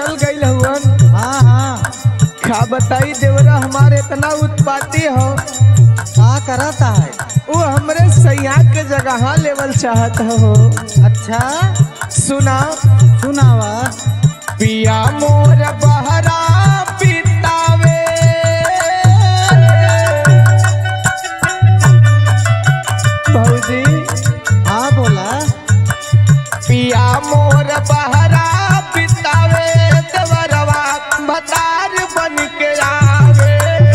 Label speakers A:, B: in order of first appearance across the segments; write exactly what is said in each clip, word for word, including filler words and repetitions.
A: चल गई हुवन।
B: हाँ हाँ
A: खा बताई देवरा हमारे इतना उत्पाती हो,
B: का करता है?
A: वो हमरे सैया के जगह लेवल चाहत हो।
B: अच्छा
A: सुना
B: सुनावा।
A: पिया मोर बहरा पितावे, भौजी
B: हाँ बोला।
A: पिया मोर बहरा पितावे, देवरवा भतार बन के आवे।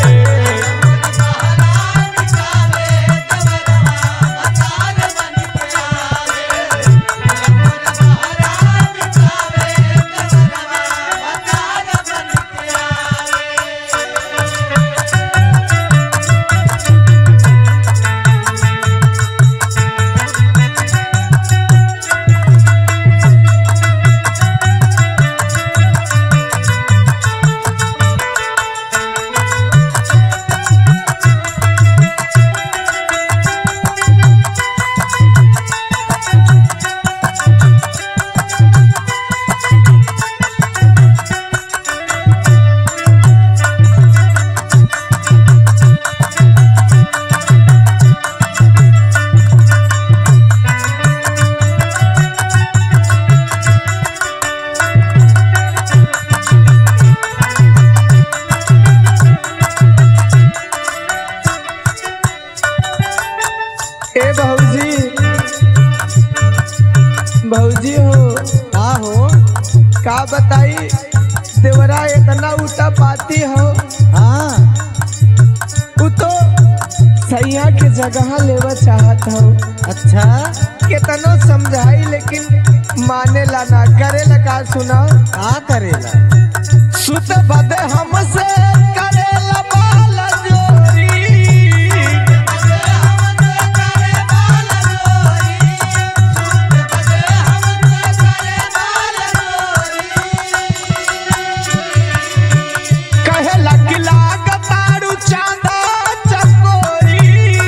A: ए भौजी, भौजी हो
B: का हो?
A: का बताई देवरा इतना उठा पाती हो।
B: हाँ
A: वो तो सैया के जगह लेवा चाहत हो।
B: अच्छा
A: कितनो समझाई लेकिन माने ला ना करे लगा। सुना
B: का करेला?
A: सुत बदे हमसे करेला बाल जोरी। कहेला कि लागतारू चांदा चकोरी।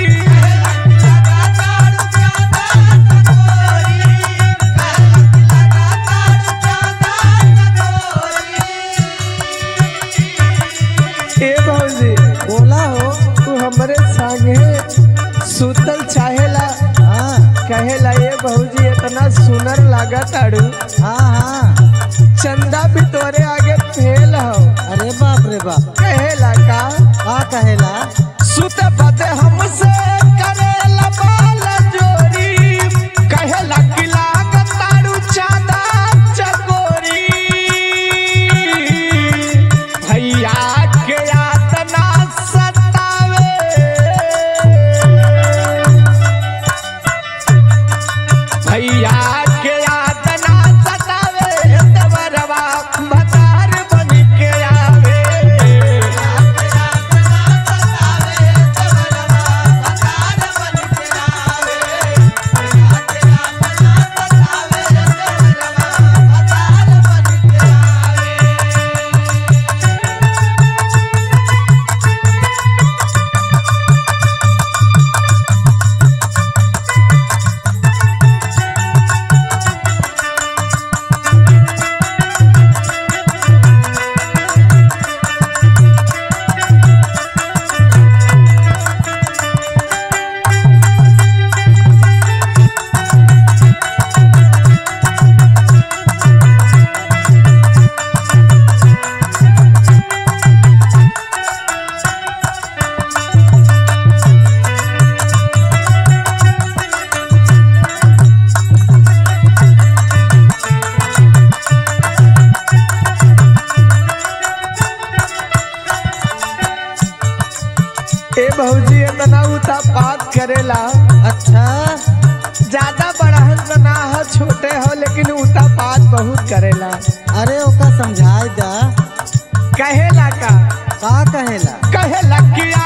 A: ए भौजी
B: बोला हो।
A: तू हमरे संगे सुतल चाहेला।
B: हाँ
A: कहेला ये भौजी इतना सुनर लागत आड़ू,
B: हाँ हाँ।
A: चंदा भी तोरे आगे फेल हो।
B: अरे बाप रे बाप।
A: कहेला का
B: का कहेला?
A: सुत बदे हमसे करेला बाल जोरी। कहेला कि लागतारू चांदा चकोरी। भैया के यातना सतावे, भैया के यातना सतावे, देवरवा भतार बन के आवे। ए भौजी इतना उतापात करेला।
B: अच्छा
A: ज्यादा बड़हन तो ना हो, छोटे हो, लेकिन उतापात बहुत करेला।
B: अरे ओका समझाई दा।
A: कहेला का
B: का कहेला?
A: कहेला कि